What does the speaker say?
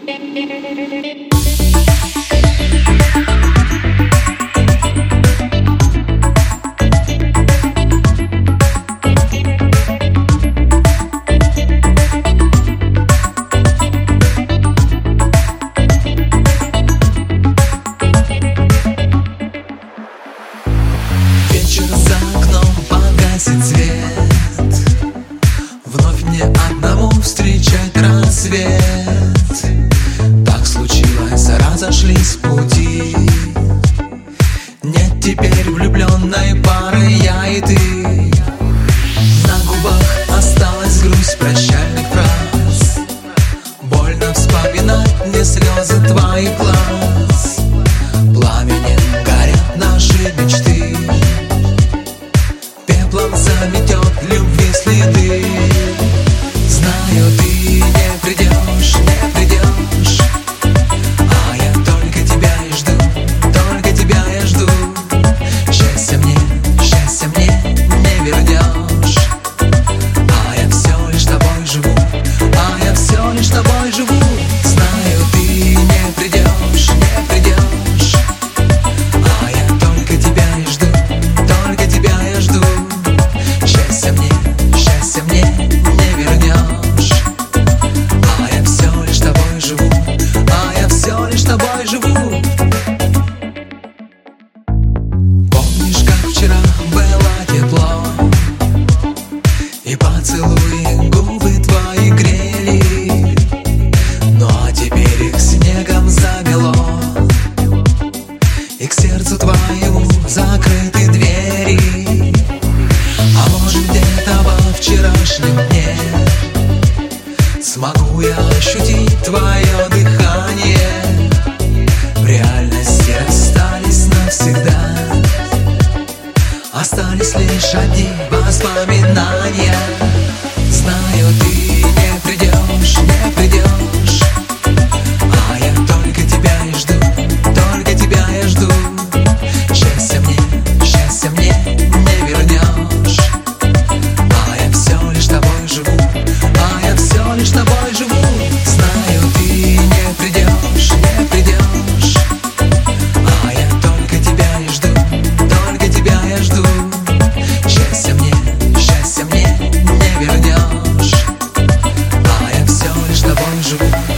Вечер за окном, погасит свет, вновь мне одному встречать рассвет. Так случилось, разошлись пути. Нет теперь влюбленной пары я и ты. На губах осталась грусть прощальных фраз. Больно вспоминать мне слезы твоих глаз. Пламенем горят наши мечты. Пеплом заметет любви следы. Знаю, ты не придешь, не придешь, а я только тебя и жду, только тебя я жду. Счастье мне не вернешь, а я все лишь тобой живу, а я все лишь тобой живу. Знаю, ты не придешь, не придешь, а я только тебя и жду, только тебя я жду. Счастье мне не вернешь, а я все лишь тобой живу, а я все лишь тобой живу. Помнишь, как вчера было тепло, и поцелуи губы твои грели, ну а теперь их снегом замело, и к сердцу твоему закрыты двери. А может, где-то во вчерашнем дне смогу я ощутить твое дыхание. В реальности расстались навсегда, остались лишь одни воспоминания. Знаю, ты не придешь, не придешь, а я только тебя и жду, только тебя я жду. Счастье мне не вернешь, а я все лишь тобой живу, а я все лишь тобой живу. Знаю, ты не придешь, не придешь, а я только тебя и жду, только тебя я жду. Счастье мне не вернешь, а я все лишь тобой живу.